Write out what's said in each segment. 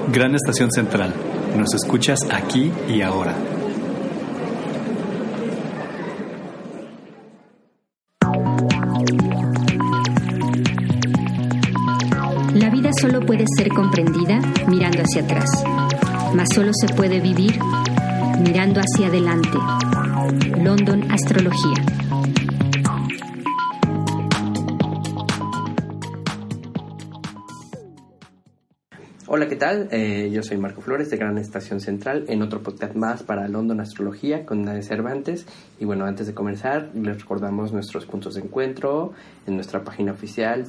Gran Estación Central. Nos escuchas aquí y ahora. La vida solo puede ser comprendida mirando hacia atrás, mas solo se puede vivir mirando hacia adelante. London Astrología. Hola, ¿qué tal? Yo soy Marco Flores de Gran Estación Central, en otro podcast más para London Astrología con Nadia Cervantes. Y bueno, antes de comenzar, les recordamos nuestros puntos de encuentro en nuestra página oficial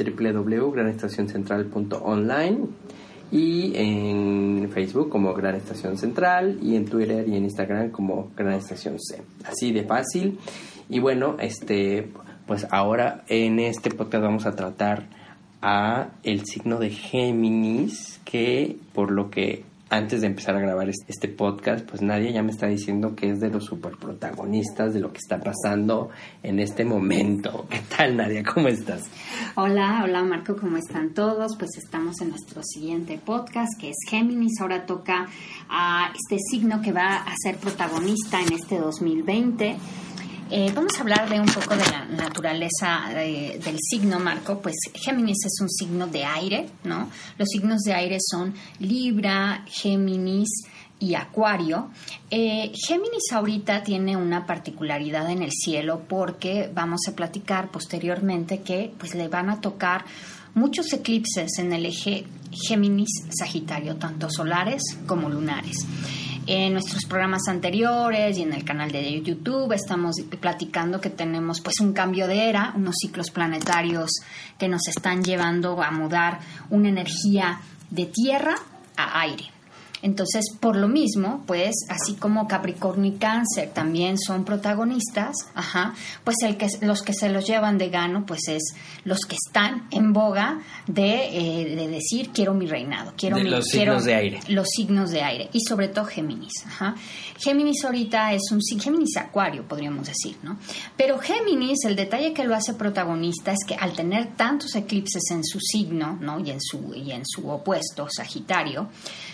www.granestacioncentral.online y en Facebook como Gran Estación Central y en Twitter y en Instagram como Gran Estación C. Así de fácil. Y bueno, pues ahora en este podcast vamos a tratar a el signo de Géminis, que por lo que antes de empezar a grabar este podcast, pues Nadia ya me está diciendo que es de los superprotagonistas de lo que está pasando en este momento. ¿Qué tal, Nadia? ¿Cómo estás? Hola Marco, ¿cómo están todos? Pues estamos en nuestro siguiente podcast, que es Géminis. Ahora toca a este signo que va a ser protagonista en este 2020. Vamos a hablar de un poco de la naturaleza del signo, Marco. Pues Géminis es un signo de aire, ¿no? Los signos de aire son Libra, Géminis y Acuario. Géminis ahorita tiene una particularidad en el cielo porque vamos a platicar posteriormente que pues le van a tocar muchos eclipses en el eje Géminis-Sagitario, tanto solares como lunares. En nuestros programas anteriores y en el canal de YouTube estamos platicando que tenemos pues un cambio de era, unos ciclos planetarios que nos están llevando a mudar una energía de tierra a aire. Entonces, por lo mismo, pues, así como Capricornio y Cáncer también son protagonistas, pues los que se los llevan de gano, pues es los que están en boga de decir, quiero mi reinado. Los signos de aire. Los signos de aire, y sobre todo Géminis. Géminis ahorita es un Géminis Acuario, podríamos decir, ¿no? Pero Géminis, el detalle que lo hace protagonista es que al tener tantos eclipses en su signo, ¿no? y en su opuesto, Sagitario,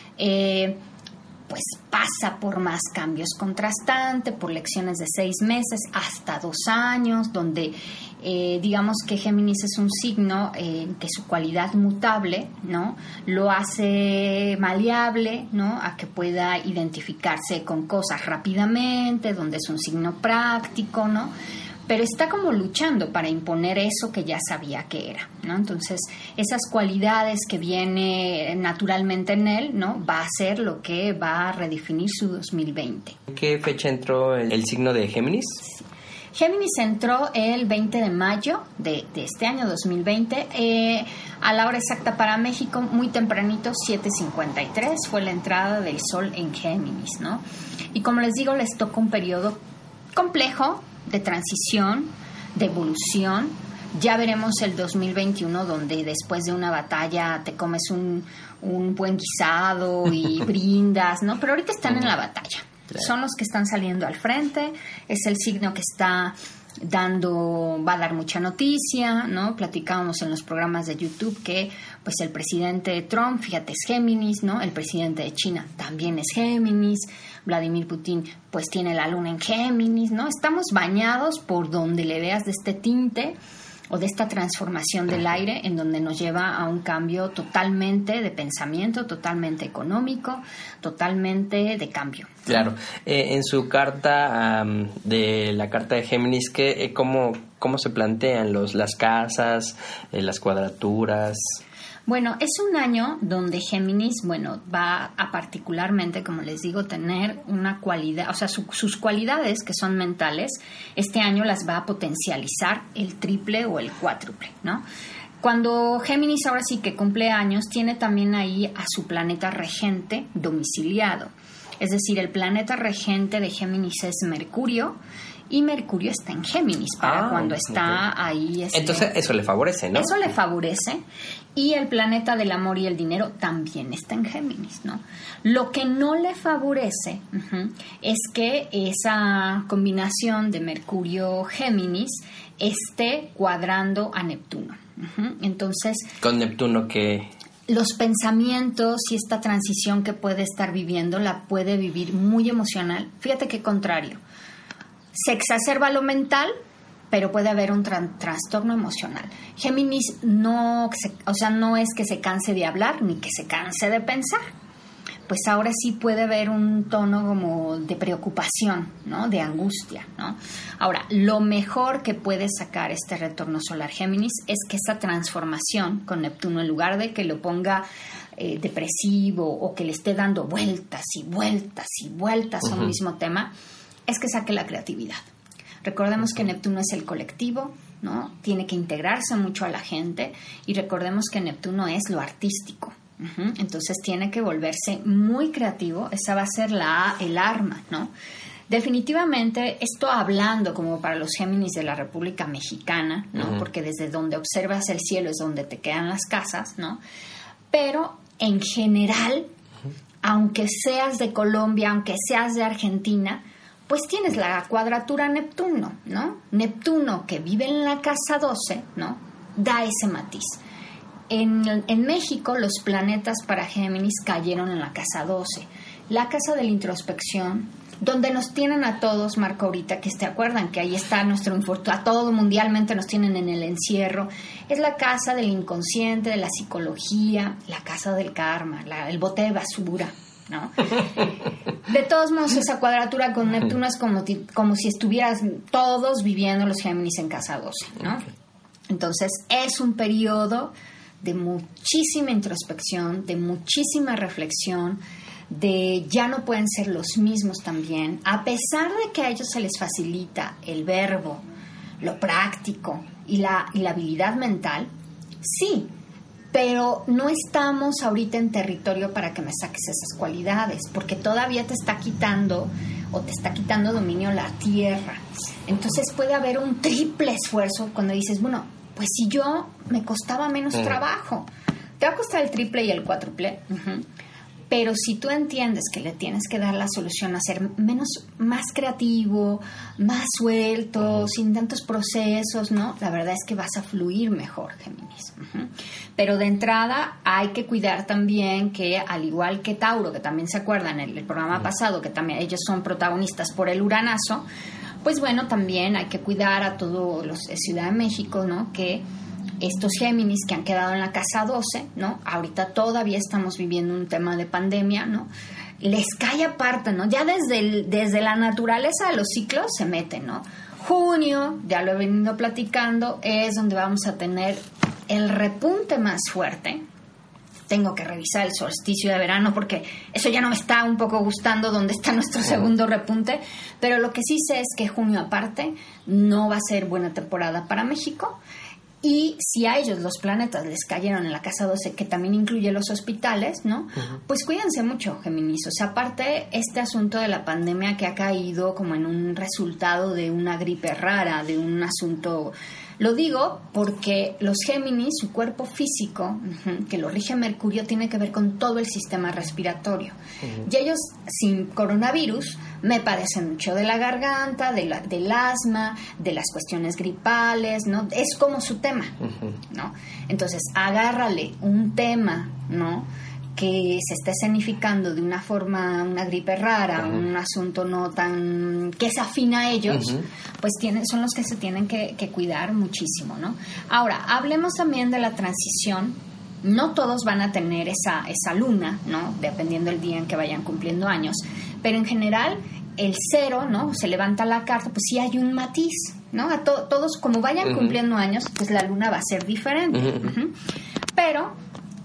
pues pasa por más cambios contrastantes, por lecciones de 6 meses hasta 2 años, donde digamos que Géminis es un signo que su cualidad mutable, ¿no? Lo hace maleable, ¿no? A que pueda identificarse con cosas rápidamente, donde es un signo práctico, ¿no? Pero está como luchando para imponer eso que ya sabía que era, ¿no? Entonces, esas cualidades que viene naturalmente en él, ¿no? Va a ser lo que va a redefinir su 2020. ¿En qué fecha entró el signo de Géminis? Géminis entró el 20 de mayo de este año 2020, a la hora exacta para México, muy tempranito, 7:53, fue la entrada del Sol en Géminis, ¿no? Y como les digo, les toca un periodo complejo, de transición, de evolución. Ya veremos el 2021 donde después de una batalla te comes un buen guisado y brindas, ¿no? Pero ahorita están en la batalla. Claro. Son los que están saliendo al frente. Es el signo que va a dar mucha noticia, ¿no? Platicábamos en los programas de YouTube que pues el presidente Trump, fíjate, es Géminis, ¿no? El presidente de China también es Géminis. Vladimir Putin pues tiene la luna en Géminis, ¿no? Estamos bañados por donde le veas de este tinte o de esta transformación del aire, en donde nos lleva a un cambio totalmente de pensamiento, totalmente económico, totalmente de cambio. Claro. En su carta, de la carta de Géminis, ¿cómo se plantean las casas, las cuadraturas? Bueno, es un año donde Géminis, va a particularmente, como les digo, tener una cualidad, o sea, sus cualidades que son mentales, este año las va a potencializar el triple o el cuádruple, ¿no? Cuando Géminis ahora sí que cumple años, tiene también ahí a su planeta regente domiciliado. Es decir, el planeta regente de Géminis es Mercurio, y Mercurio está en Géminis para cuando está ahí. Entonces eso le favorece, ¿no? Eso le favorece. Y el planeta del amor y el dinero también está en Géminis, ¿no? Lo que no le favorece es que esa combinación de Mercurio-Géminis esté cuadrando a Neptuno. Entonces, con Neptuno que los pensamientos y esta transición que puede estar viviendo la puede vivir muy emocional. Fíjate qué contrario. Se exacerba lo mental, pero puede haber un trastorno emocional. Géminis no es que se canse de hablar ni que se canse de pensar. Pues ahora sí puede haber un tono como de preocupación, ¿no? De angustia, ¿no? Ahora, lo mejor que puede sacar este retorno solar Géminis es que esa transformación con Neptuno, en lugar de que lo ponga depresivo o que le esté dando vueltas y vueltas y vueltas a un mismo tema, es que saque la creatividad. Recordemos que Neptuno es el colectivo, ¿no? Tiene que integrarse mucho a la gente, y recordemos que Neptuno es lo artístico. Entonces tiene que volverse muy creativo. Esa va a ser el arma, ¿no? Definitivamente, esto hablando como para los Géminis de la República Mexicana, ¿no? Porque desde donde observas el cielo es donde te quedan las casas, ¿no? Pero en general, aunque seas de Colombia, aunque seas de Argentina, pues tienes la cuadratura Neptuno, ¿no? Neptuno, que vive en la casa 12, ¿no? Da ese matiz. En México, los planetas para Géminis cayeron en la casa 12, la casa de la introspección, donde nos tienen a todos, Marco, ahorita que te acuerdan que ahí está nuestro infortunio, a todo mundialmente nos tienen en el encierro. Es la casa del inconsciente, de la psicología, la casa del karma, el bote de basura, ¿no? De todos modos, esa cuadratura con Neptuno es como si estuvieras todos viviendo los Géminis en casa 12, ¿no? Entonces, es un periodo de muchísima introspección, de muchísima reflexión, de ya no pueden ser los mismos también, a pesar de que a ellos se les facilita el verbo, lo práctico y la habilidad mental, sí, pero no estamos ahorita en territorio para que me saques esas cualidades, porque todavía te está quitando dominio la tierra. Entonces puede haber un triple esfuerzo cuando dices, bueno, pues si yo me costaba menos trabajo, te va a costar el triple y el cuádruple, pero si tú entiendes que le tienes que dar la solución a ser más creativo, más suelto, sin tantos procesos, ¿no? La verdad es que vas a fluir mejor, Géminis. Pero de entrada hay que cuidar también que, al igual que Tauro, que también se acuerdan en el programa pasado, que también ellos son protagonistas por el Uranazo, pues bueno, también hay que cuidar a todos los de Ciudad de México, ¿no? Que estos Géminis que han quedado en la casa 12, ¿no? Ahorita todavía estamos viviendo un tema de pandemia, ¿no? Les cae aparte, ¿no? Ya desde la naturaleza de los ciclos se meten, ¿no? Junio, ya lo he venido platicando, es donde vamos a tener el repunte más fuerte. Tengo que revisar el solsticio de verano porque eso ya no me está un poco gustando donde está nuestro segundo repunte, pero lo que sí sé es que junio aparte no va a ser buena temporada para México. Y si a ellos los planetas les cayeron en la casa 12, que también incluye los hospitales, ¿no? Pues cuídense mucho, Géminis. O sea, aparte este asunto de la pandemia que ha caído como en un resultado de una gripe rara, de un asunto... Lo digo porque los Géminis, su cuerpo físico, que lo rige Mercurio, tiene que ver con todo el sistema respiratorio. Y ellos, sin coronavirus, me padecen mucho de la garganta, del asma, de las cuestiones gripales, ¿no? Es como su tema, ¿no? Entonces, agárrale un tema, ¿no?, que se está escenificando de una forma, una gripe rara, un asunto no tan... que se afina a ellos, pues son los que se tienen que cuidar muchísimo, ¿no? Ahora, hablemos también de la transición. No todos van a tener esa luna, ¿no?, dependiendo del día en que vayan cumpliendo años, pero en general el 0, ¿no?, se levanta la carta, pues sí hay un matiz, ¿no? A todos, como vayan cumpliendo años, pues la luna va a ser diferente. Pero...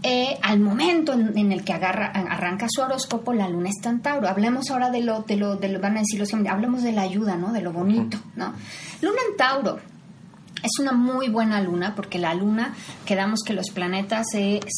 al momento en el que arranca su horóscopo, la luna está en Tauro. Hablemos ahora de lo van a decir los hombres, hablemos de la ayuda, ¿no?, de lo bonito, ¿no? Luna en Tauro es una muy buena luna, porque la luna, quedamos que los planetas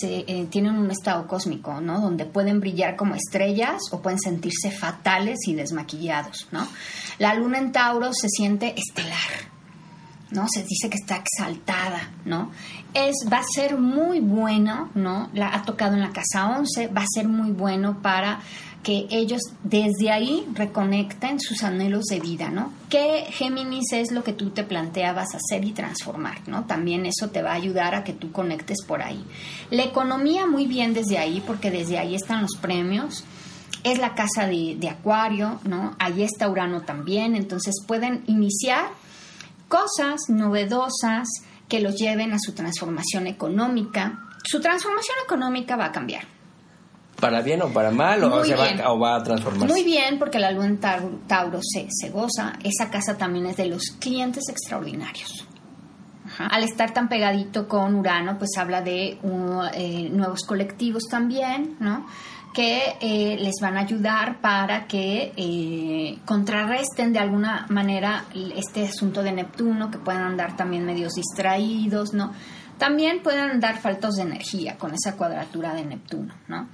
tienen un estado cósmico, ¿no?, donde pueden brillar como estrellas o pueden sentirse fatales y desmaquillados, ¿no? La luna en Tauro se siente estelar, ¿no? Se dice que está exaltada, ¿no? Va a ser muy bueno, ¿no? Ha tocado en la casa 11, va a ser muy bueno para que ellos desde ahí reconecten sus anhelos de vida, ¿no? ¿Qué, Géminis, es lo que tú te planteabas hacer y transformar, ¿no? También eso te va a ayudar a que tú conectes por ahí. La economía muy bien desde ahí, porque desde ahí están los premios. Es la casa de Acuario, ¿no? Ahí está Urano también, entonces pueden iniciar cosas novedosas que los lleven a su transformación económica. Su transformación económica va a cambiar. ¿Para bien o para mal? ¿O va a transformarse? Muy bien, porque la luna en Tauro se goza. Esa casa también es de los clientes extraordinarios. Ajá. Al estar tan pegadito con Urano, pues habla de nuevos colectivos también, ¿no? Que les van a ayudar para que contrarresten de alguna manera este asunto de Neptuno, que puedan andar también medios distraídos, ¿no? También pueden andar faltos de energía con esa cuadratura de Neptuno, ¿no?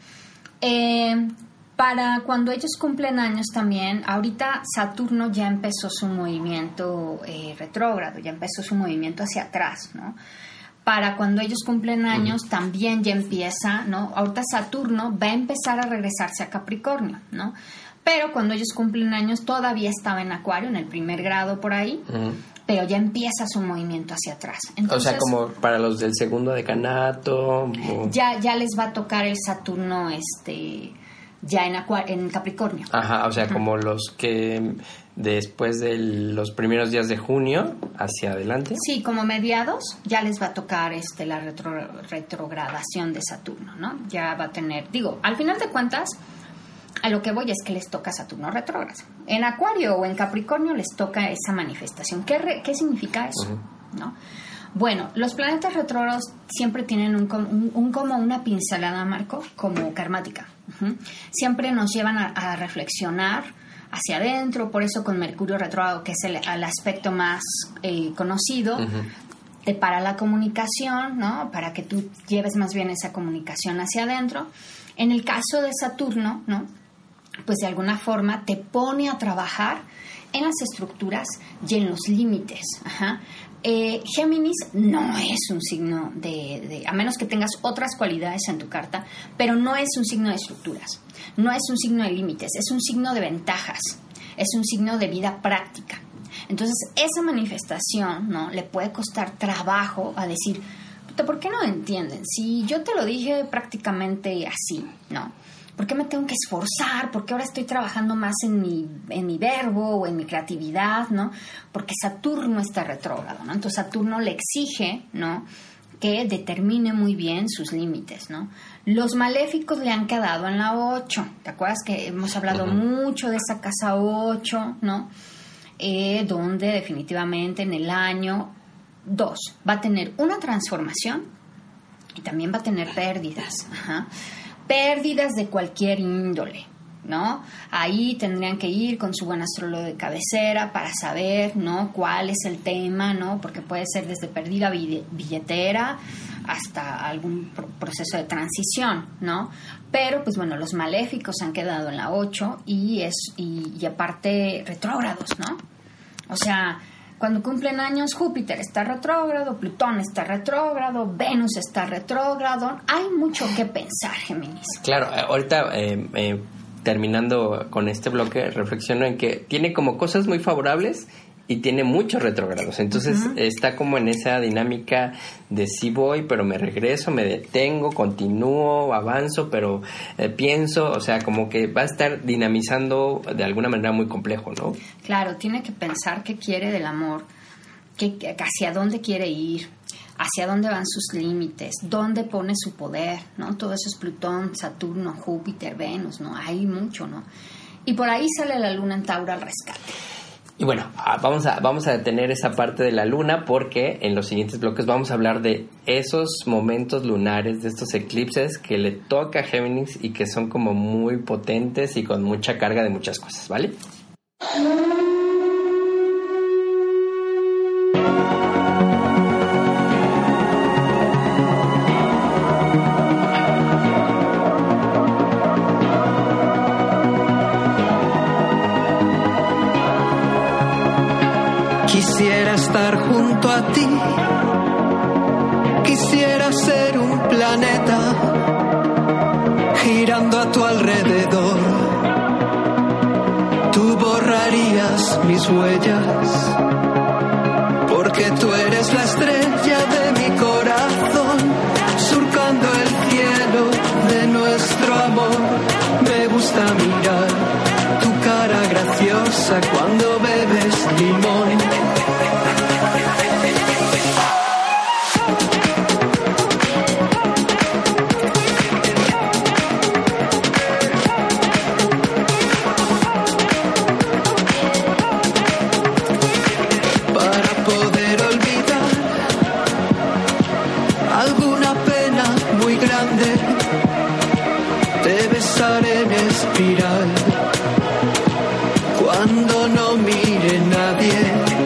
Para cuando ellos cumplen años también, ahorita Saturno ya empezó su movimiento retrógrado, ya empezó su movimiento hacia atrás, ¿no? Para cuando ellos cumplen años también ya empieza, ¿no? Ahorita Saturno va a empezar a regresarse a Capricornio, ¿no? Pero cuando ellos cumplen años todavía estaba en Acuario, en el primer grado por ahí, pero ya empieza su movimiento hacia atrás. Entonces, o sea, como para los del segundo decanato. Ya les va a tocar el Saturno ya en Capricornio. Ajá, o sea, como los que después de los primeros días de junio hacia adelante. Sí, como mediados ya les va a tocar la retrogradación de Saturno, ¿no? Ya va a tener, al final de cuentas, a lo que voy es que les toca Saturno retrógrado. En Acuario o en Capricornio les toca esa manifestación. ¿Qué significa eso? ¿No? Bueno, los planetas retrógrados siempre tienen como una pincelada, Marco, como karmática. Siempre nos llevan a reflexionar hacia adentro, por eso con Mercurio retrógrado, que es el aspecto más conocido, para la comunicación, ¿no? Para que tú lleves más bien esa comunicación hacia adentro. En el caso de Saturno, ¿no? Pues de alguna forma te pone a trabajar en las estructuras y en los límites. Géminis no es un signo a menos que tengas otras cualidades en tu carta, pero no es un signo de estructuras, no es un signo de límites, es un signo de ventajas, es un signo de vida práctica. Entonces esa manifestación, ¿no? Le puede costar trabajo a decir, ¿por qué no entienden? Si yo te lo dije prácticamente así, ¿no? ¿Por qué me tengo que esforzar? ¿Por qué ahora estoy trabajando más en mi verbo o en mi creatividad, ¿no? Porque Saturno está retrógrado, ¿no? Entonces Saturno le exige, ¿no?, que determine muy bien sus límites, ¿no? Los maléficos le han quedado en la 8. ¿Te acuerdas que hemos hablado mucho de esa casa 8, ¿no? Donde definitivamente en el año 2 va a tener una transformación y también va a tener pérdidas. Pérdidas de cualquier índole, ¿no? Ahí tendrían que ir con su buen astrólogo de cabecera para saber, ¿no?, cuál es el tema, ¿no? Porque puede ser desde perdida billetera hasta algún proceso de transición, ¿no? Pero, pues bueno, los maléficos han quedado en la 8 y aparte retrógrados, ¿no? O sea, cuando cumplen años, Júpiter está retrógrado, Plutón está retrógrado, Venus está retrógrado. Hay mucho que pensar, Géminis. Claro, ahorita terminando con este bloque, reflexiono en que tiene como cosas muy favorables y tiene muchos retrógrados. Entonces está como en esa dinámica de sí voy, pero me regreso, me detengo, continúo, avanzo, pero pienso, o sea, como que va a estar dinamizando de alguna manera muy complejo, ¿no? Claro, tiene que pensar qué quiere del amor, hacia dónde quiere ir, hacia dónde van sus límites, dónde pone su poder, ¿no? Todo eso es Plutón, Saturno, Júpiter, Venus, ¿no? Hay mucho, ¿no? Y por ahí sale la luna en Tauro al rescate. Y bueno, vamos a detener esa parte de la luna porque en los siguientes bloques vamos a hablar de esos momentos lunares, de estos eclipses que le toca a Géminis y que son como muy potentes y con mucha carga de muchas cosas, ¿vale? Quisiera estar junto a ti, quisiera ser un planeta girando a tu alrededor. mis huellas, porque tú eres la estrella de mi corazón, surcando el cielo de nuestro amor. Me gusta mirar tu cara graciosa cuando bebes limón. Cuando no mire nadie,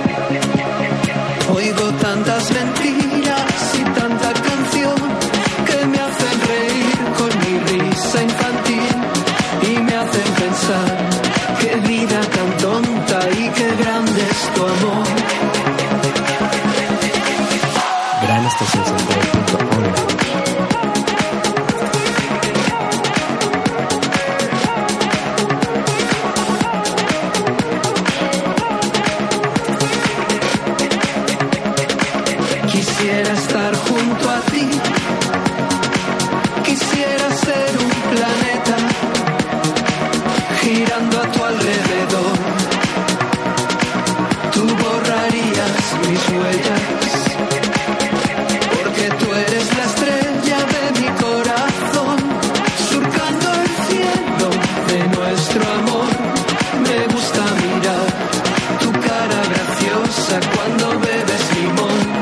oigo tantas mentiras y tanta canción que me hacen reír con mi risa infantil y me hacen pensar qué vida tan tonta y qué grande es tu amor. GranEstaciónCentral.org. Quisiera estar junto a ti, quisiera ser un planeta girando a tu alrededor. Tú borrarías mis huellas, porque tú eres la estrella de mi corazón, surcando el cielo de nuestro amor. Me gusta mirar tu cara graciosa cuando bebes limón.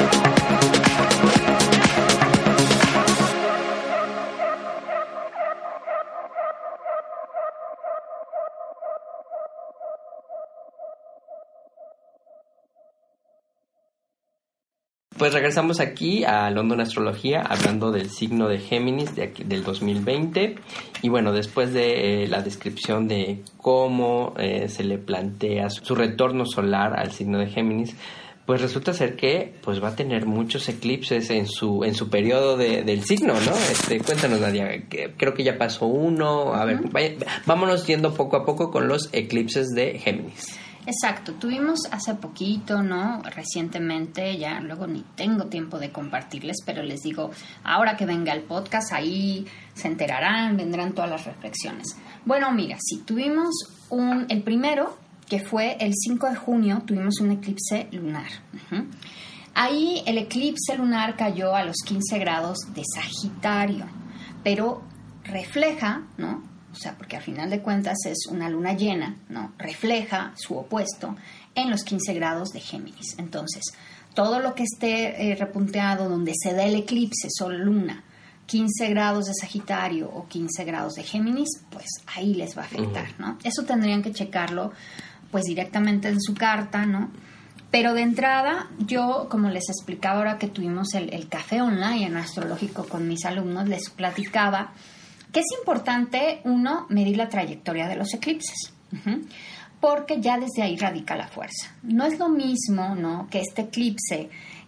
Pues regresamos aquí a London Astrología hablando del signo de Géminis de aquí, del 2020. Y bueno, después de la descripción de cómo se le plantea su retorno solar al signo de Géminis, pues resulta ser que pues va a tener muchos eclipses en su periodo del signo, ¿no? Cuéntanos, Nadia, creo que ya pasó uno. A ver, vámonos yendo poco a poco con los eclipses de Géminis. Exacto, tuvimos hace poquito, ¿no? Recientemente, ya luego ni tengo tiempo de compartirles, pero les digo, ahora que venga el podcast, ahí se enterarán, vendrán todas las reflexiones. Bueno, mira, sí, tuvimos el primero, que fue el 5 de junio, tuvimos un eclipse lunar. Uh-huh. Ahí el eclipse lunar cayó a los 15 grados de Sagitario, pero refleja, ¿no? O sea, porque al final de cuentas es una luna llena, ¿no? Refleja su opuesto en los 15 grados de Géminis. Entonces, todo lo que esté repunteado donde se da el eclipse, sol-luna, 15 grados de Sagitario o 15 grados de Géminis, pues ahí les va a afectar, ¿no? Eso tendrían que checarlo, pues directamente en su carta, ¿no? Pero de entrada, yo, como les explicaba ahora que tuvimos el café online en astrológico con mis alumnos, les platicaba que es importante, uno, medir la trayectoria de los eclipses, porque ya desde ahí radica la fuerza. No es lo mismo, ¿no?, que este eclipse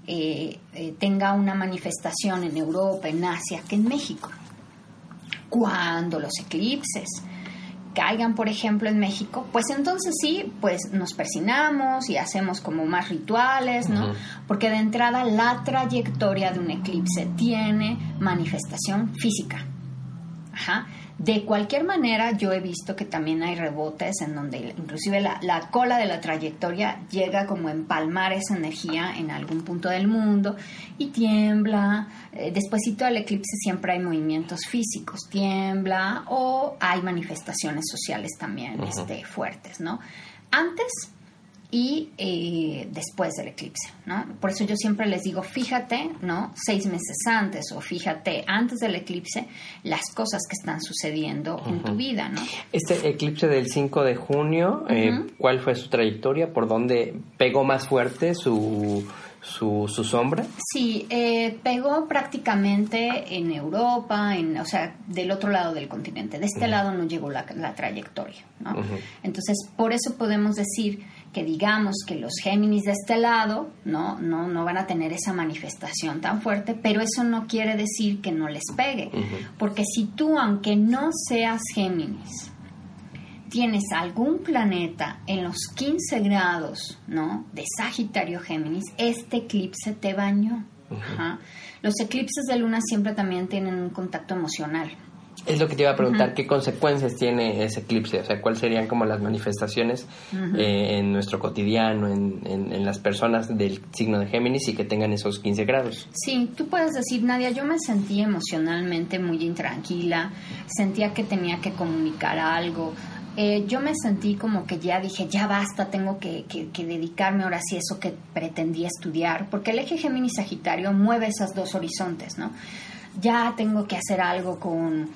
tenga una manifestación en Europa, en Asia, que en México. Cuando los eclipses caigan, por ejemplo, en México, pues entonces sí, pues nos persinamos y hacemos como más rituales, ¿no? Porque de entrada la trayectoria de un eclipse tiene manifestación física. Ajá. De cualquier manera, yo he visto que también hay rebotes en donde inclusive la cola de la trayectoria llega como a empalmar esa energía en algún punto del mundo y tiembla. Despuésito del eclipse siempre hay movimientos físicos, tiembla, o hay manifestaciones sociales también fuertes, ¿no? Antes y después del eclipse, ¿no? Por eso yo siempre les digo, fíjate, ¿no?, 6 meses antes, o fíjate antes del eclipse las cosas que están sucediendo en tu vida, ¿no? Este eclipse del 5 de junio, ¿cuál fue su trayectoria? ¿Por dónde pegó más fuerte su sombra? Sí, pegó prácticamente en Europa, o sea, del otro lado del continente. De este lado no llegó la trayectoria, ¿no? Entonces, por eso podemos decir que digamos que los Géminis de este lado no van a tener esa manifestación tan fuerte, pero eso no quiere decir que no les pegue. Porque si tú, aunque no seas Géminis, tienes algún planeta en los 15 grados, ¿no?, de Sagitario Géminis, este eclipse te bañó. Ajá. Los eclipses de luna siempre también tienen un contacto emocional. Es lo que te iba a preguntar, ¿qué consecuencias tiene ese eclipse? O sea, ¿cuáles serían como las manifestaciones en nuestro cotidiano, en las personas del signo de Géminis y que tengan esos 15 grados? Sí, tú puedes decir, Nadia, yo me sentí emocionalmente muy intranquila, sentía que tenía que comunicar algo. Yo me sentí como que ya dije, ya basta, tengo que dedicarme ahora sí a eso que pretendía estudiar, porque el eje Géminis-Sagitario mueve esos dos horizontes, ¿no? Ya tengo que hacer algo con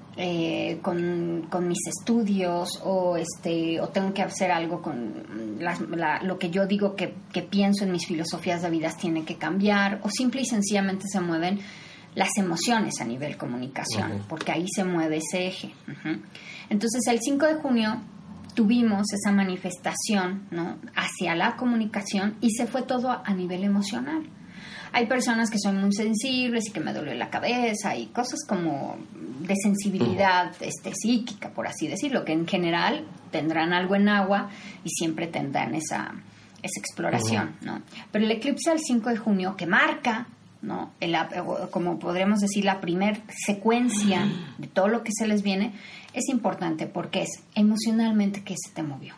mis estudios o tengo que hacer algo con lo que yo digo que pienso en mis filosofías de vida tiene que cambiar, o simple y sencillamente se mueven las emociones a nivel comunicación, porque ahí se mueve ese eje. Entonces el 5 de junio tuvimos esa manifestación, ¿no?, hacia la comunicación, y se fue todo a nivel emocional. Hay personas que son muy sensibles y que me duele la cabeza y cosas como de sensibilidad psíquica, por así decirlo, que en general tendrán algo en agua y siempre tendrán esa exploración, ¿no? Pero el eclipse del 5 de junio, que marca, ¿no?, como podríamos decir, la primer secuencia de todo lo que se les viene, es importante porque es emocionalmente qué se te movió.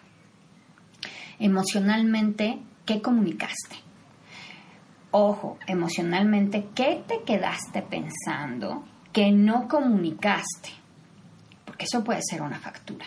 Emocionalmente, ¿qué comunicaste? Ojo, emocionalmente, ¿qué te quedaste pensando que no comunicaste? Porque eso puede ser una factura.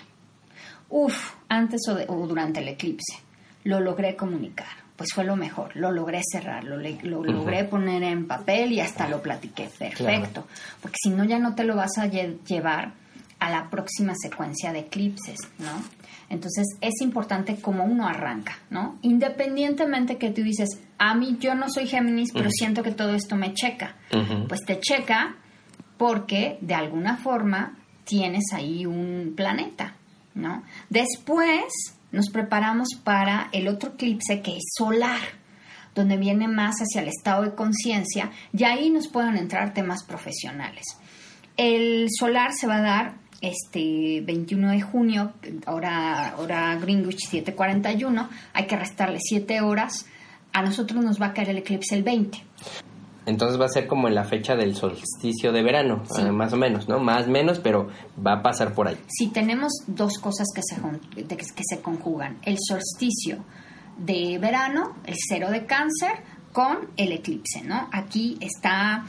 Antes o durante el eclipse, lo logré comunicar, pues fue lo mejor, lo logré cerrar, lo logré poner en papel y hasta lo platiqué, perfecto. Claro. Porque si no, ya no te lo vas a llevar a la próxima secuencia de eclipses, ¿no? Entonces es importante cómo uno arranca, ¿no? Independientemente que tú dices, a mí yo no soy Géminis, pero siento que todo esto me checa. Pues te checa porque de alguna forma tienes ahí un planeta, ¿no? Después nos preparamos para el otro eclipse, que es solar, donde viene más hacia el estado de conciencia, y ahí nos pueden entrar temas profesionales. El solar se va a dar 21 de junio, hora Greenwich 7:41, hay que restarle 7 horas, a nosotros nos va a caer el eclipse el 20. Entonces va a ser como en la fecha del solsticio de verano, sí. Más o menos, ¿no? Más o menos, pero va a pasar por ahí. Sí, tenemos dos cosas que se conjugan, el solsticio de verano, el 0 de Cáncer, con el eclipse, ¿no? Aquí está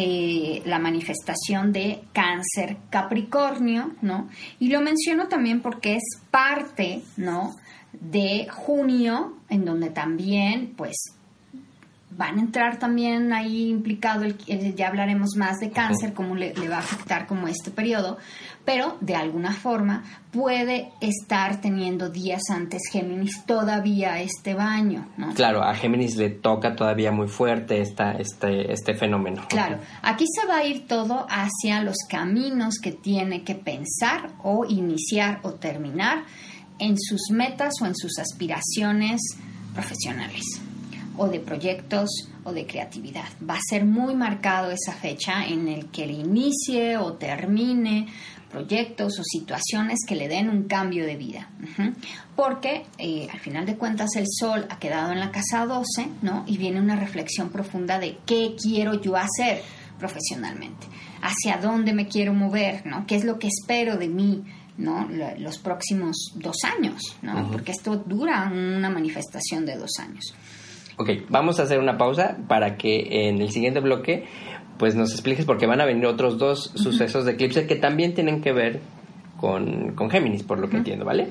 la manifestación de Cáncer Capricornio, ¿no? Y lo menciono también porque es parte, ¿no?, de junio, en donde también, pues, van a entrar también ahí implicado, ya hablaremos más de Cáncer, cómo le va a afectar como este periodo, pero de alguna forma puede estar teniendo días antes Géminis todavía este baño, ¿no? Claro, a Géminis le toca todavía muy fuerte este fenómeno. Claro, aquí se va a ir todo hacia los caminos que tiene que pensar o iniciar o terminar en sus metas o en sus aspiraciones profesionales, o de proyectos o de creatividad. Va a ser muy marcado esa fecha en el que le inicie o termine proyectos o situaciones que le den un cambio de vida. Porque al final de cuentas el Sol ha quedado en la casa 12, ¿no? Y viene una reflexión profunda de qué quiero yo hacer profesionalmente, hacia dónde me quiero mover, ¿no? ¿Qué es lo que espero de mí, ¿no?, los próximos 2 años, ¿no? Porque esto dura una manifestación de 2 años. Ok, vamos a hacer una pausa para que en el siguiente bloque pues nos expliques, porque van a venir otros 2 sucesos de eclipse que también tienen que ver con Géminis, por lo que entiendo, ¿vale?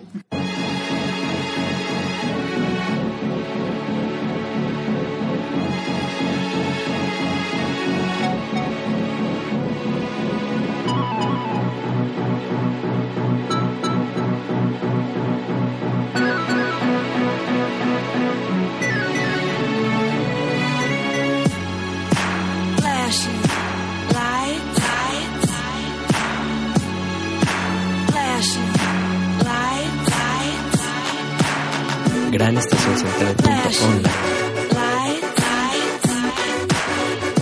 GranEstaciónCentral.online.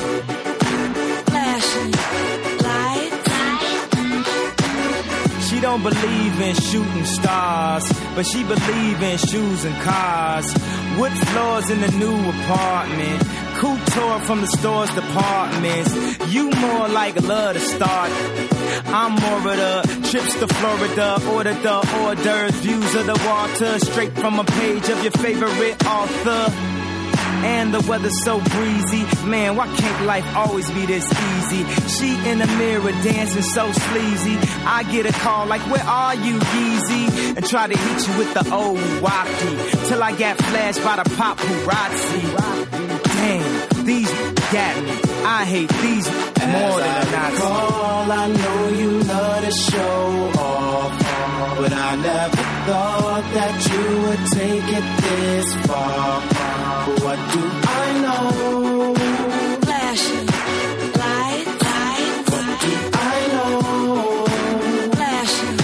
She don't don't believe in shooting stars, but she believe in shoes and cars. Wood floors in the new apartment, couture from the store's departments. You more like love to start. I'm more of the trips to Florida, order the hors d'oeuvres, views of the water, straight from a page of your favorite author. And the weather's so breezy, man, why can't life always be this easy? She in the mirror dancing so sleazy. I get a call like, where are you, Yeezy? And try to hit you with the old wacky, till I got flashed by the paparazzi. Damn, these got me. I hate these more than a Nazi. Call, I know you love to show off, but I never thought that you would take it this far. What do I know? Flashing light. What do I know? Flashing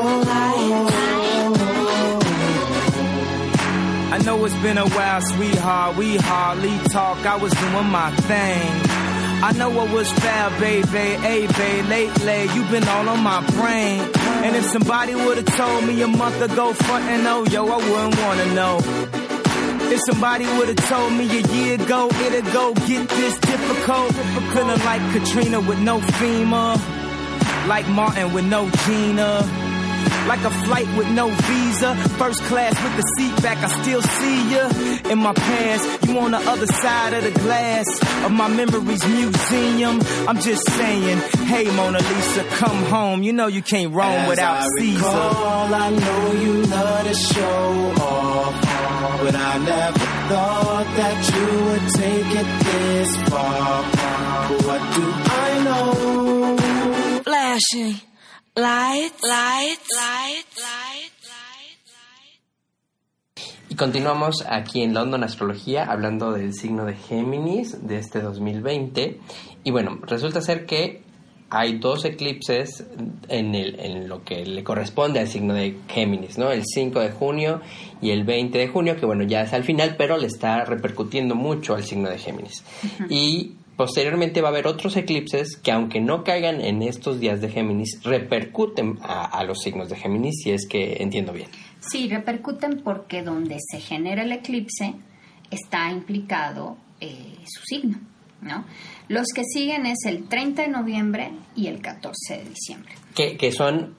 I know it's been a while, sweetheart. We hardly talk. I was doing my thing. I know what was foul, baby, hey, babe, lately, you've been all on my brain. And if somebody would've told me a month ago, front and oh, yo, I wouldn't wanna know. If somebody would've told me a year ago, it'd go get this difficult. Feeling like Katrina with no FEMA, like Martin with no Gina. Like a flight with no visa, first class with the seat back, I still see ya. In my past, you on the other side of the glass of my memories museum. I'm just saying, hey Mona Lisa, come home. You know you can't roam without Caesar. I know you love to show off, but I never thought that you would take it this far. What do I know? flashing light. Y continuamos aquí en London Astrología hablando del signo de Géminis de este 2020. Y bueno, resulta ser que hay dos eclipses en lo que le corresponde al signo de Géminis, ¿no? El 5 de junio y el 20 de junio, que bueno, ya es al final, pero le está repercutiendo mucho al signo de Géminis. Uh-huh. Y posteriormente va a haber otros eclipses que, aunque no caigan en estos días de Géminis, repercuten a los signos de Géminis, si es que entiendo bien. Sí, repercuten porque donde se genera el eclipse está implicado su signo, ¿no? Los que siguen es el 30 de noviembre y el 14 de diciembre. Que son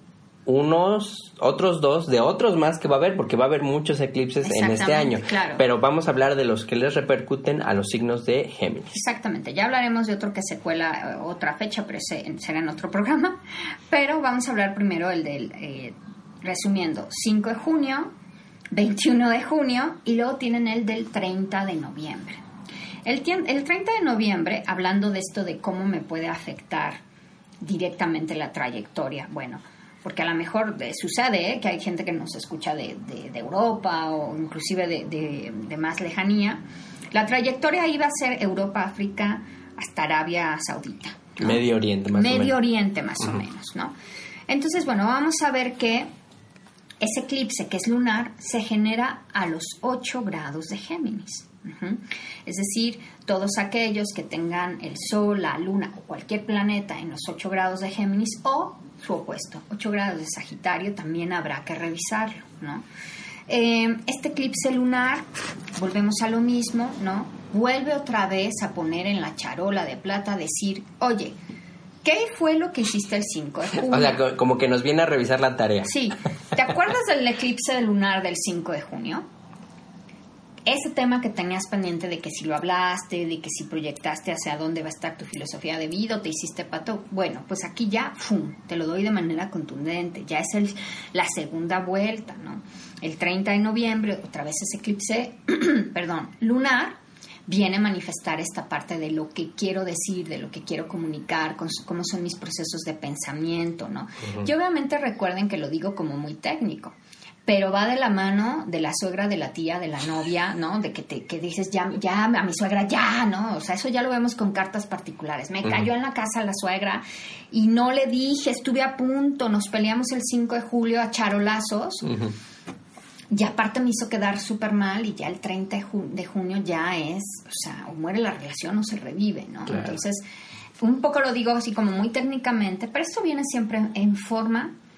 otros dos de otros más que va a haber, porque va a haber muchos eclipses en este año. Claro. Pero vamos a hablar de los que les repercuten a los signos de Géminis. Exactamente. Ya hablaremos de otro que se cuela otra fecha, pero será en otro programa. Pero vamos a hablar primero el del... resumiendo, 5 de junio, 21 de junio y luego tienen el del 30 de noviembre. El 30 de noviembre, hablando de esto de cómo me puede afectar directamente la trayectoria, bueno, porque a lo mejor sucede que hay gente que nos escucha de Europa o inclusive de más lejanía. La trayectoria iba a ser Europa, África, hasta Arabia Saudita, ¿no? Medio Oriente más o menos, ¿no? Entonces, bueno, vamos a ver que ese eclipse, que es lunar, se genera a los 8 grados de Géminis. Uh-huh. Es decir, todos aquellos que tengan el Sol, la Luna o cualquier planeta en los 8 grados de Géminis o su opuesto, 8 grados de Sagitario, también habrá que revisarlo, ¿no? Este eclipse lunar, volvemos a lo mismo, ¿no? Vuelve otra vez a poner en la charola de plata, decir, oye, ¿qué fue lo que hiciste el 5 de junio? O sea, como que nos viene a revisar la tarea. Sí. ¿Te acuerdas del eclipse lunar del 5 de junio? Ese tema que tenías pendiente de que si lo hablaste, de que si proyectaste hacia dónde va a estar tu filosofía de vida o te hiciste pato. Bueno, pues aquí ya, ¡fum!, te lo doy de manera contundente. Ya es la segunda vuelta, ¿no? El 30 de noviembre, otra vez ese eclipse, lunar, viene a manifestar esta parte de lo que quiero decir, de lo que quiero comunicar, cómo son mis procesos de pensamiento, ¿no? Uh-huh. Y obviamente recuerden que lo digo como muy técnico, pero va de la mano de la suegra, de la tía, de la novia, ¿no? De que dices, ya, a mi suegra, ya, ¿no? O sea, eso ya lo vemos con cartas particulares. Me cayó en la casa la suegra y no le dije, estuve a punto, nos peleamos el 5 de julio a charolazos. Uh-huh. Y aparte me hizo quedar súper mal y ya el 30 de junio ya es, o sea, o muere la relación o se revive, ¿no? Claro. Entonces, un poco lo digo así como muy técnicamente, pero esto viene siempre en forma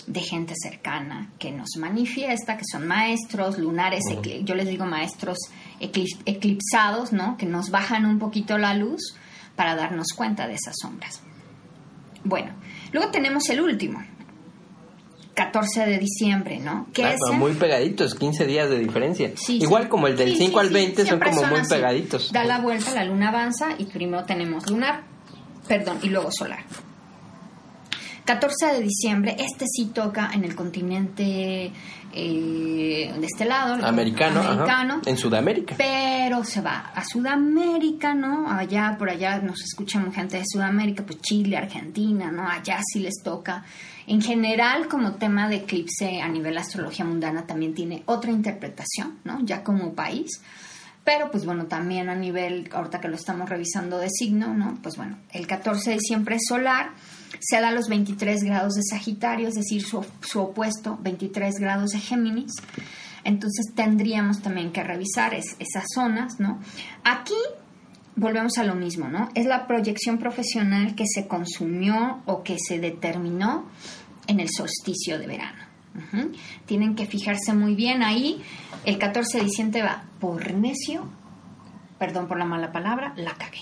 de gente cercana que nos manifiesta, que son maestros lunares, yo les digo maestros eclipsados, ¿no? Que nos bajan un poquito la luz para darnos cuenta de esas sombras. Bueno, luego tenemos el último, 14 de diciembre, ¿no? Que Claro, es muy pegaditos, 15 días de diferencia. Sí, Igual sí. como el del Sí, 5 sí, al 20 son siempre como muy así. pegaditos. Da la vuelta, la luna avanza y primero tenemos y luego solar. 14 de diciembre, este sí toca en el continente de este lado, el Americano. americano, En Sudamérica. pero se va a Sudamérica, ¿no? Allá, por allá nos escuchan gente de Sudamérica, pues Chile, Argentina, ¿no? Allá sí les toca. En general, como tema de eclipse a nivel astrología mundana también tiene otra interpretación, ¿no? Ya como país. Pero, pues bueno, también a nivel, ahorita que lo estamos revisando de signo, ¿no? Pues bueno, el 14 de diciembre es solar, se da los 23 grados de Sagitario, es decir, su opuesto, 23 grados de Géminis. Entonces tendríamos también que revisar esas zonas, ¿no? Aquí volvemos a lo mismo, ¿no? Es la proyección profesional que se consumió o que se determinó en el solsticio de verano. Uh-huh. Tienen que fijarse muy bien ahí. El 14 de diciembre va por necio, perdón por la mala palabra, la cagué.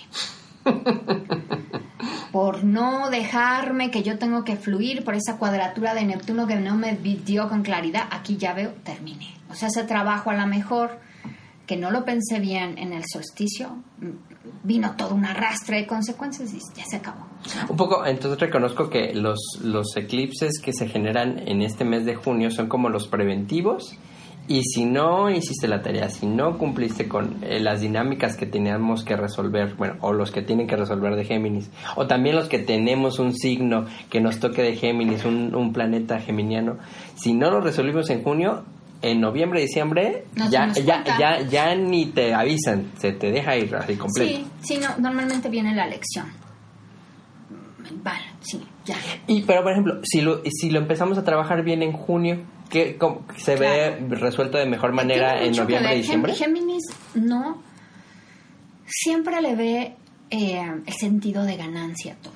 Por no dejarme, que yo tengo que fluir por esa cuadratura de Neptuno que no me dio con claridad, aquí ya veo, terminé. O sea, ese trabajo a lo mejor que no lo pensé bien en el solsticio, vino todo un arrastre de consecuencias y ya se acabó. Un poco, entonces reconozco que los eclipses que se generan en este mes de junio son como los preventivos, y si no hiciste la tarea, si no cumpliste con las dinámicas que teníamos que resolver, bueno, o los que tienen que resolver de Géminis, o también los que tenemos un signo que nos toque de Géminis, un planeta geminiano, si no lo resolvimos en junio, en noviembre, diciembre, ya ni te avisan, se te deja ir así completo. Sí, no, normalmente viene la lección. Vale, sí, ya. Pero, por ejemplo, si lo empezamos a trabajar bien en junio, ¿cómo se ve resuelto de mejor manera en noviembre, diciembre? Géminis no siempre le ve el sentido de ganancia a todo.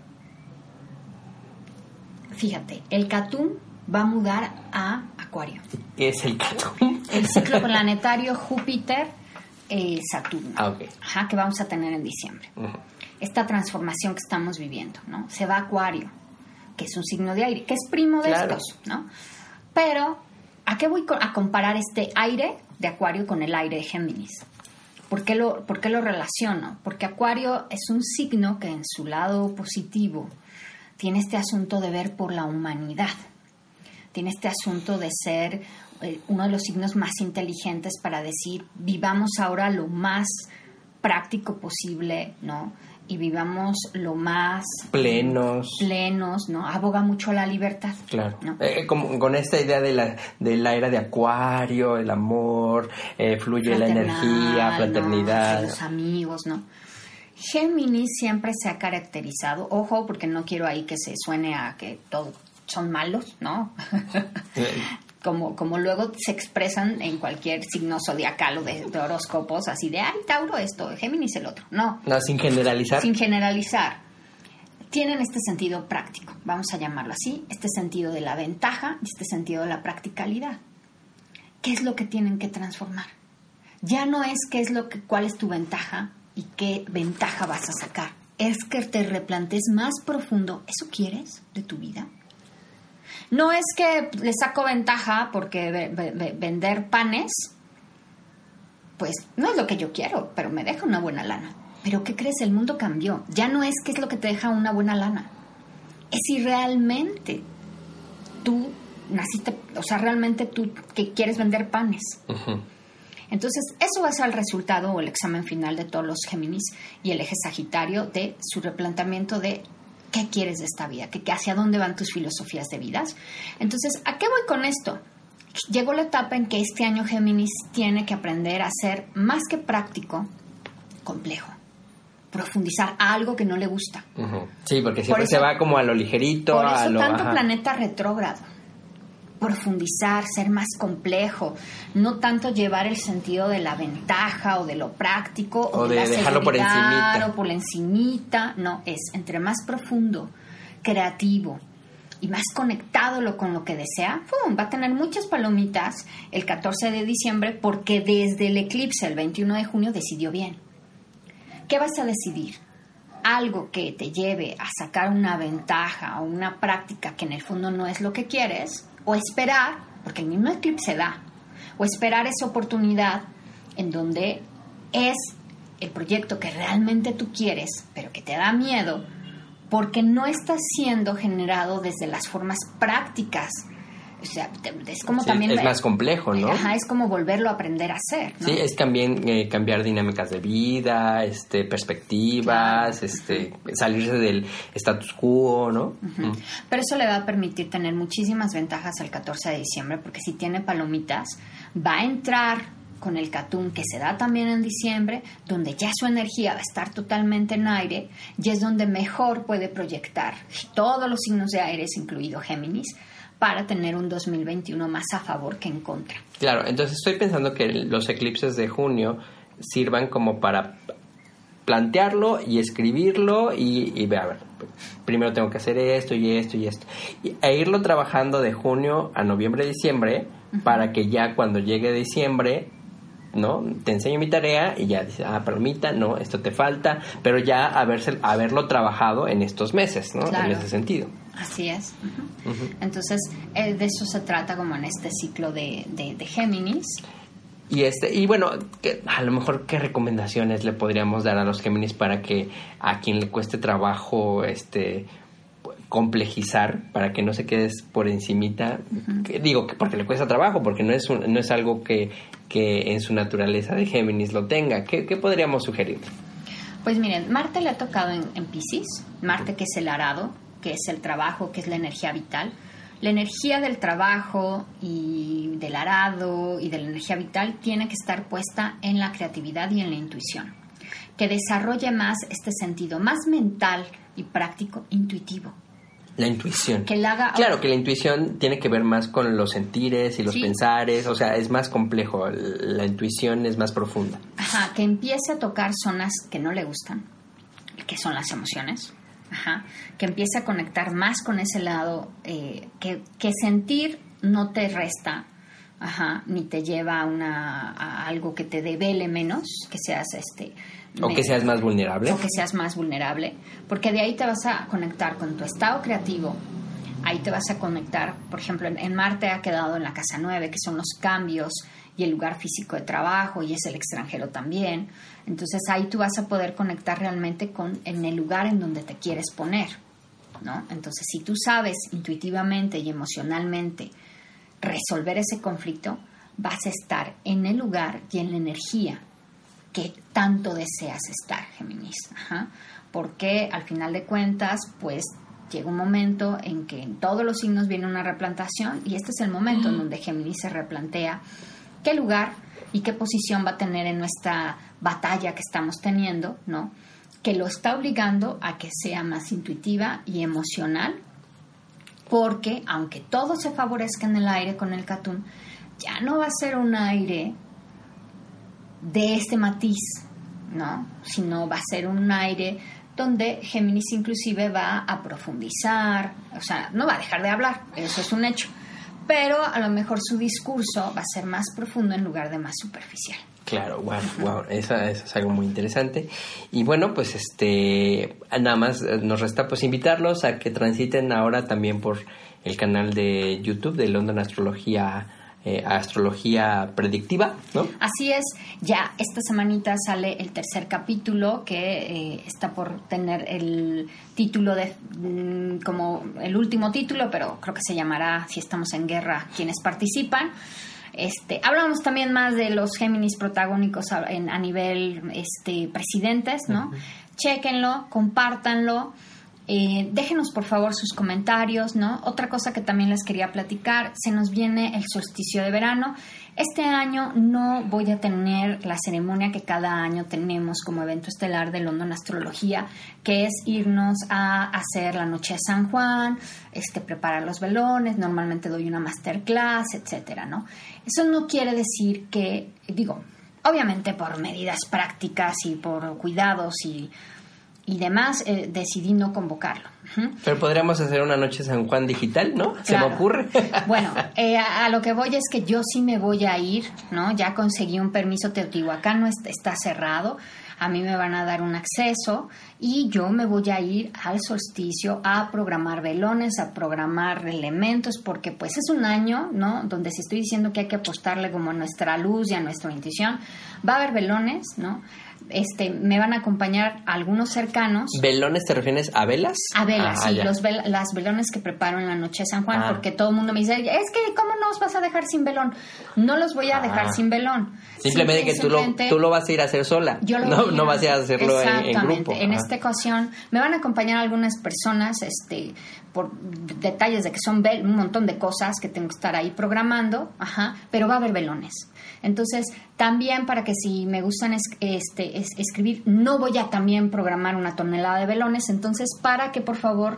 Fíjate, el Catún va a mudar a Acuario. ¿Qué es el Catún? El ciclo planetario Júpiter, Saturno. Ok. Ajá, que vamos a tener en diciembre. Uh-huh. Esta transformación que estamos viviendo, ¿no? Se va a Acuario, que es un signo de aire, que es primo de estos, ¿no? Pero, ¿a qué voy a comparar este aire de Acuario con el aire de Géminis? ¿Por qué lo relaciono? Porque Acuario es un signo que en su lado positivo tiene este asunto de ver por la humanidad. Tiene este asunto de ser uno de los signos más inteligentes para decir, vivamos ahora lo más práctico posible, ¿no? Y vivamos lo más plenos, ¿no? Aboga mucho a la libertad. Claro. ¿No? Como con esta idea de la era de Acuario, el amor, fluye la energía, fraternidad. ¿no? Los amigos, ¿no? Géminis siempre se ha caracterizado, ojo, porque no quiero ahí que se suene a que todos son malos, ¿no? Como luego se expresan en cualquier signo zodiacal o de horóscopos, así de, ay, Tauro esto, Géminis el otro. No, sin generalizar. Sin generalizar. Tienen este sentido práctico, vamos a llamarlo así, este sentido de la ventaja y este sentido de la practicalidad. ¿Qué es lo que tienen que transformar? Ya no es cuál es tu ventaja y qué ventaja vas a sacar. Es que te replantes más profundo, ¿eso quieres de tu vida? No es que le saco ventaja porque vender panes, pues no es lo que yo quiero, pero me deja una buena lana. ¿Pero qué crees? El mundo cambió. Ya no es qué es lo que te deja una buena lana. Es si realmente tú naciste, o sea, realmente tú que quieres vender panes. Uh-huh. Entonces, eso va a ser el resultado o el examen final de todos los Géminis y el eje Sagitario de su replanteamiento de ¿qué quieres de esta vida? ¿Hacia dónde van tus filosofías de vidas? Entonces, ¿a qué voy con esto? Llegó la etapa en que este año Géminis tiene que aprender a ser más que práctico, complejo. Profundizar a algo que no le gusta. Uh-huh. Sí, porque siempre se va como a lo ligerito. Por eso tanto planeta retrógrado. Profundizar, ser más complejo, no tanto llevar el sentido de la ventaja o de lo práctico o de la dejarlo por encimita. O por la encimita, no, es entre más profundo, creativo, y más conectado con lo que desea, ¡pum!, va a tener muchas palomitas el 14 de diciembre porque desde el eclipse el 21 de junio decidió bien. ¿Qué vas a decidir? Algo que te lleve a sacar una ventaja o una práctica que en el fondo no es lo que quieres, o esperar, porque el mismo eclipse da, o esperar esa oportunidad en donde es el proyecto que realmente tú quieres, pero que te da miedo, porque no está siendo generado desde las formas prácticas. O sea, es como también... Es más complejo, ¿no? Ajá, es como volverlo a aprender a hacer, ¿no? Sí, es también cambiar dinámicas de vida, perspectivas, claro. Salirse del status quo, ¿no? Uh-huh. Pero eso le va a permitir tener muchísimas ventajas el 14 de diciembre, porque si tiene palomitas, va a entrar con el Catún, que se da también en diciembre, donde ya su energía va a estar totalmente en aire, y es donde mejor puede proyectar todos los signos de aire, incluido Géminis, para tener un 2021 más a favor que en contra. Claro, entonces estoy pensando que los eclipses de junio sirvan como para plantearlo y escribirlo y ver, a ver, primero tengo que hacer esto y esto y esto, e irlo trabajando de junio a noviembre, diciembre, uh-huh, para que ya cuando llegue diciembre, ¿no?, te enseño mi tarea y ya dices, palomita, no, esto te falta, pero ya haberlo trabajado en estos meses, ¿no? Claro. En ese sentido. Así es. Uh-huh. Uh-huh. Entonces, de eso se trata como en este ciclo de Géminis. Y bueno, a lo mejor qué recomendaciones le podríamos dar a los Géminis para que a quien le cueste trabajo complejizar, para que no se quedes por encimita. Uh-huh. Digo que porque le cuesta trabajo, porque no es algo que en su naturaleza de Géminis lo tenga. ¿Qué podríamos sugerir? Pues miren, Marte le ha tocado en Piscis, Marte que es el arado, que es el trabajo, que es la energía vital. La energía del trabajo y del arado y de la energía vital tiene que estar puesta en la creatividad y en la intuición, que desarrolle más este sentido, más mental y práctico, intuitivo. La intuición. Que la haga... Claro, que la intuición tiene que ver más con los sentires y los pensares, o sea, es más complejo, la intuición es más profunda. Ajá, que empiece a tocar zonas que no le gustan, que son las emociones. Ajá, que empiece a conectar más con ese lado, que sentir no te resta, ajá, ni te lleva a algo que te devele menos, que seas que seas más vulnerable. O que seas más vulnerable, porque de ahí te vas a conectar con tu estado creativo, ahí te vas a conectar, por ejemplo, en Marte ha quedado en la casa 9, que son los cambios y el lugar físico de trabajo, y es el extranjero también. Entonces ahí tú vas a poder conectar realmente en el lugar en donde te quieres poner, ¿no? Entonces si tú sabes intuitivamente y emocionalmente resolver ese conflicto, vas a estar en el lugar y en la energía que tanto deseas estar, Géminis. Ajá. Porque al final de cuentas, pues llega un momento en que en todos los signos viene una replantación, y este es el momento en donde Géminis se replantea qué lugar y qué posición va a tener en nuestra batalla que estamos teniendo, ¿no? Que lo está obligando a que sea más intuitiva y emocional, porque aunque todo se favorezca en el aire con el Catún, ya no va a ser un aire de este matiz, ¿no? Sino va a ser un aire donde Géminis inclusive va a profundizar, o sea, no va a dejar de hablar, eso es un hecho, pero a lo mejor su discurso va a ser más profundo en lugar de más superficial. Claro, wow, eso es algo muy interesante. Y bueno, pues nada más nos resta pues invitarlos a que transiten ahora también por el canal de YouTube de London Astrología Predictiva, ¿no? Así es, ya esta semanita sale el tercer capítulo, que está por tener el título de como el último título, pero creo que se llamará Si estamos en guerra, quienes participan. Hablamos también más de los Géminis protagónicos a nivel presidentes, ¿no? Uh-huh. Chéquenlo, compártanlo. Déjenos por favor sus comentarios, ¿no? Otra cosa que también les quería platicar, se nos viene el solsticio de verano. Este año no voy a tener la ceremonia que cada año tenemos como evento estelar de London Astrología, que es irnos a hacer la noche de San Juan, preparar los velones, normalmente doy una masterclass, etcétera, ¿no? Eso no quiere decir que, obviamente por medidas prácticas y por cuidados y y demás, decidí no convocarlo. Pero podríamos hacer una noche San Juan digital, ¿no? Se Claro. me ocurre. Bueno, a lo que voy es que yo sí me voy a ir, ¿no? Ya conseguí un permiso. Teotihuacán no está cerrado. A mí me van a dar un acceso y yo me voy a ir al solsticio a programar velones, a programar elementos, porque pues es un año, ¿no? Donde si estoy diciendo que hay que apostarle como a nuestra luz y a nuestra intuición, va a haber velones, ¿no? Me van a acompañar algunos cercanos. ¿Velones te refieres a velas? A velas, sí, ya. las velones que preparo en la noche de San Juan, porque todo el mundo me dice, es que ¿cómo nos vas a dejar sin velón? No los voy a dejar sin velón. Simplemente que tú lo vas a ir a hacer sola. Yo no vas a ir a hacerlo en grupo. En esta ocasión me van a acompañar algunas personas, por detalles de que son un montón de cosas que tengo que estar ahí programando, pero va a haber velones. Entonces, también para que si me gustan escribir, no voy a también programar 1 tonelada de velones. Entonces, para que por favor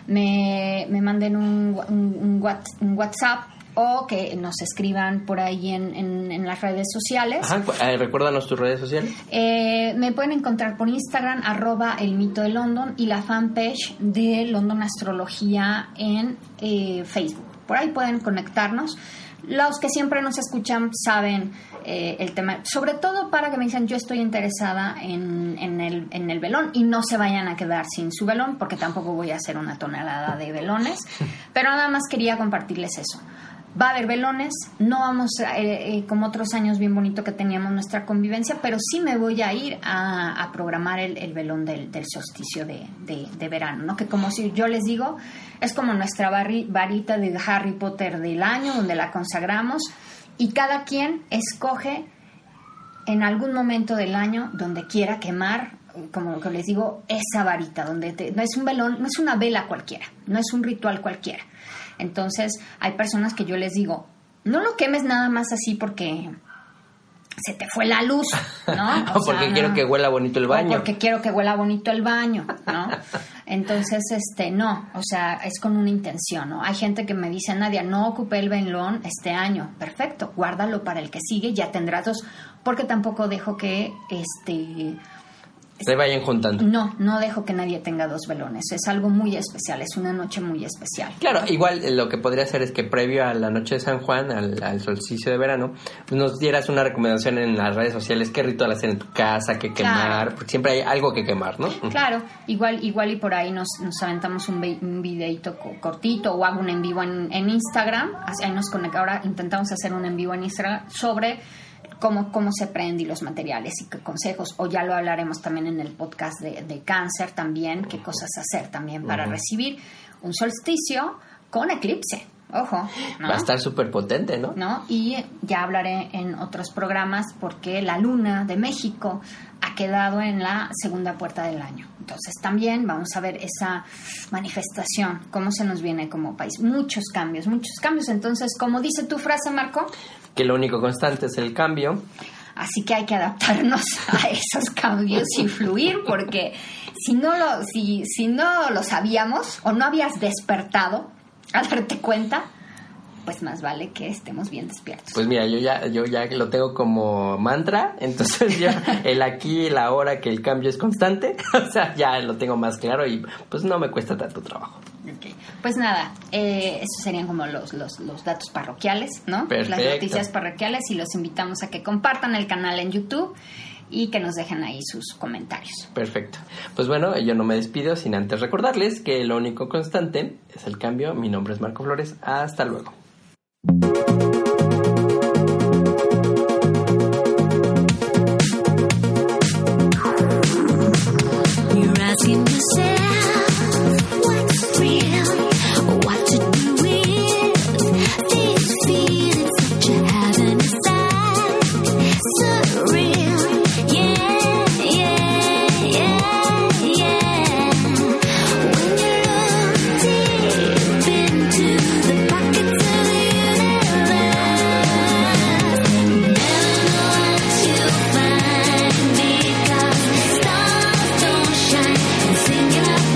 me manden un WhatsApp o que nos escriban por ahí en las redes sociales. Recuérdanos tus redes sociales. Me pueden encontrar por Instagram, @elmitodelondon, y la fanpage de London Astrología en Facebook. Por ahí pueden conectarnos. Los que siempre nos escuchan saben el tema, sobre todo para que me dicen, yo estoy interesada en el velón, y no se vayan a quedar sin su velón, porque tampoco voy a hacer 1 tonelada de velones, pero nada más quería compartirles eso. Va a haber velones, no vamos como otros años bien bonito que teníamos nuestra convivencia, pero sí me voy a ir a programar el velón del solsticio de verano, ¿no? Que como si yo les digo, es como nuestra varita de Harry Potter del año, donde la consagramos, y cada quien escoge en algún momento del año donde quiera quemar, como que les digo, esa varita, donde no es un velón, no es una vela cualquiera, no es un ritual cualquiera. Entonces, hay personas que yo les digo, no lo quemes nada más así porque se te fue la luz, ¿no? O porque quiero que huela bonito el baño. O porque quiero que huela bonito el baño, ¿no? Entonces, no, o sea, es con una intención, ¿no? Hay gente que me dice, Nadia, no ocupé el velón este año. Perfecto, guárdalo para el que sigue, ya tendrás 2, porque tampoco dejo que, se vayan juntando. No dejo que nadie tenga 2 velones. Es algo muy especial, es una noche muy especial. Claro, igual lo que podría hacer es que previo a la noche de San Juan, al solsticio de verano, pues nos dieras una recomendación en las redes sociales, qué ritual hacer en tu casa, qué quemar, porque siempre hay algo que quemar, ¿no? Claro, igual y por ahí nos aventamos un videito cortito, o hago un en vivo en Instagram. Ahí nos conecta. Ahora intentamos hacer un en vivo en Instagram sobre cómo se prende y los materiales y qué consejos, o ya lo hablaremos también en el podcast de cáncer también, qué cosas hacer también para recibir un solsticio con eclipse, ojo, ¿no? Va a estar súper potente, ¿no? Y ya hablaré en otros programas porque la luna de México ha quedado en la segunda puerta del año. Entonces también vamos a ver esa manifestación, cómo se nos viene como país. Muchos cambios. Entonces, como dice tu frase, Marco, que lo único constante es el cambio. Así que hay que adaptarnos a esos cambios y fluir, porque si no lo sabíamos o no habías despertado a darte cuenta, pues más vale que estemos bien despiertos. Pues mira, yo ya lo tengo como mantra, entonces yo el aquí, el ahora, que el cambio es constante, o sea, ya lo tengo más claro y pues no me cuesta tanto trabajo. Okay. Pues nada, esos serían como los datos parroquiales, ¿no? Perfecto. Las noticias parroquiales, y los invitamos a que compartan el canal en YouTube y que nos dejen ahí sus comentarios. Perfecto. Pues bueno, yo no me despido sin antes recordarles que lo único constante es el cambio. Mi nombre es Marco Flores. Hasta luego. You're asking yourself what's real, what to do with these feelings that you're having inside. Surreal, yeah, yeah, yeah, yeah. When you look deep into the pockets of the universe, you never know what you'll find, because stars don't shine and sing your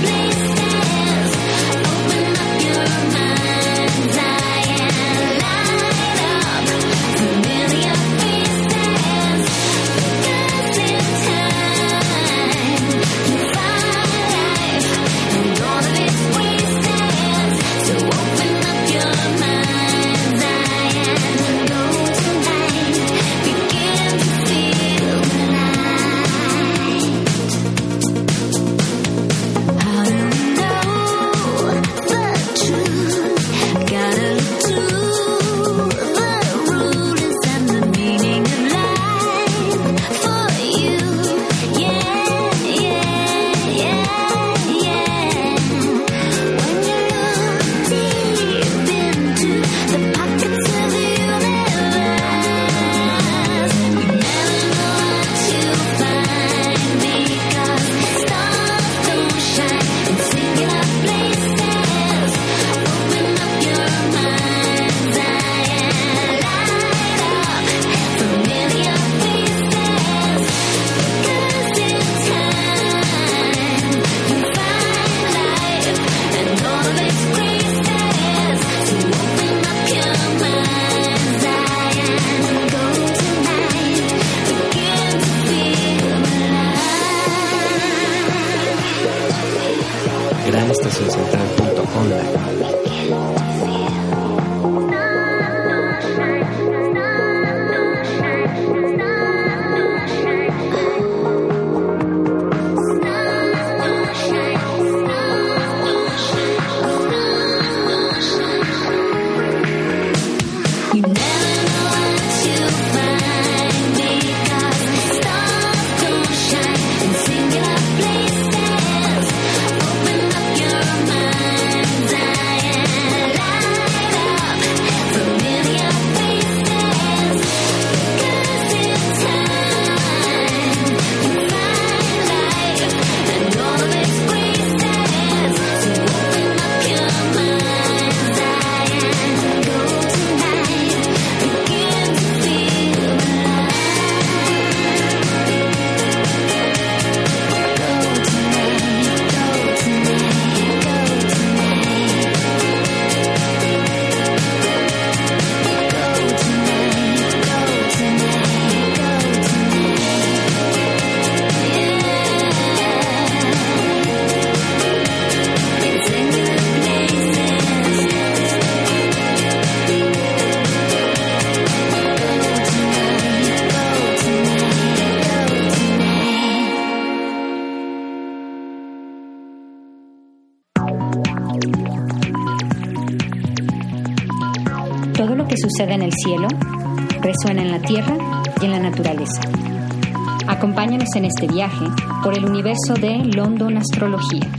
Todo lo que sucede en el cielo resuena en la tierra y en la naturaleza. Acompáñanos en este viaje por el universo de London Astrología.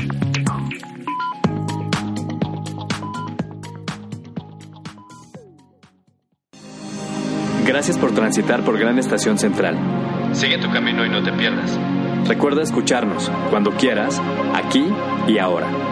Gracias por transitar por Gran Estación Central. Sigue tu camino y no te pierdas. Recuerda escucharnos cuando quieras, aquí y ahora.